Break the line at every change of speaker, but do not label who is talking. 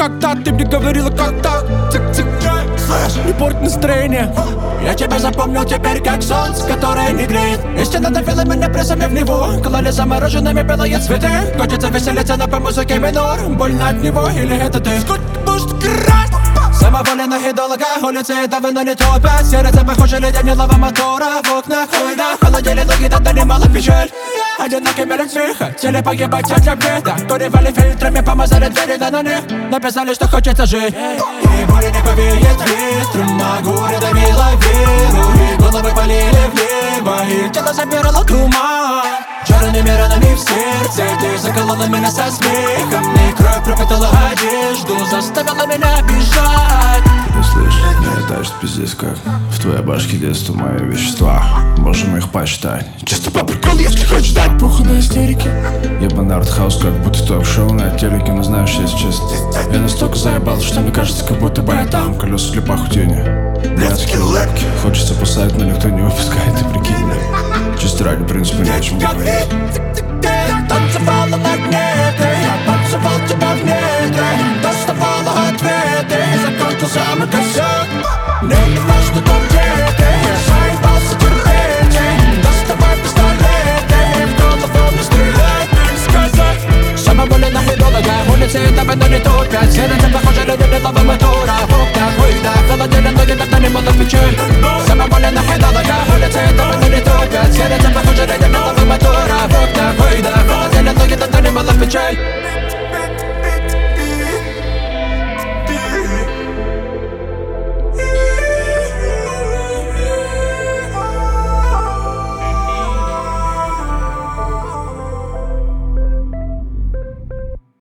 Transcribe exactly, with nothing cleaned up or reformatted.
когда ты мне говорила, как так. Цик-цик, слышь, не порть настроение. Я тебя запомнил теперь как солнце, которое не греет. Истина давила меня прессами в него. Клали замороженными белые цветы. Хочется веселиться, но по музыке минор. Больно от него или это ты? Самоволенных идолога улицы давно не топят. Сердце похоже леденелого мотора. В окнах хуйня, холодили ноги, тогда немало печаль. Одинокий мелик тихо, хотели погибать от любви. Так куревали фильтрами, помазали двери, да на них написали, что хочется жить. И буря не повеет ветром, а горе давило веру. И головы полили в небо, и тело забирало туман. Черными ранами в сердце ты заколола меня со смехом. И кровь пропитала одежду, заставила меня бежать.
Ты слышишь, не летаешь пиздец как в твоей башке детства мои вещества. Можем их посчитать. Чисто по приколу, если хочешь дать пуху на истерике. Ебаный артхаус, как будто ток-шоу на телеке. Но знаешь, если честно, я настолько заебался, что мне кажется, как будто бы я там. Колеса для пахутения, блядские лепки. Хочется посадить, но никто не выпускает, ты прикинь. Чисто ради принципа не о чем говорить.